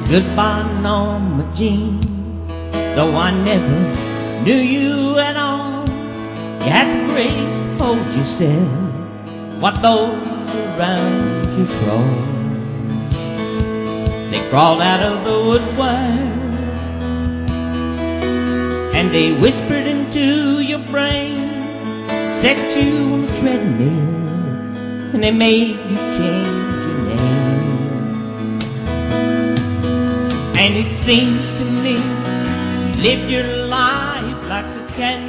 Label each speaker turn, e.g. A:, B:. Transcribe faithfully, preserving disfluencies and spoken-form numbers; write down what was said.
A: Goodbye, Norma Jean, though I never knew you at all. You had the grace to fold yourself while those around you crawled. They crawled out of the woodwork and they whispered into your brain, set you on the treadmill, and they made you change your name. And it seems to me you lived your life like a candle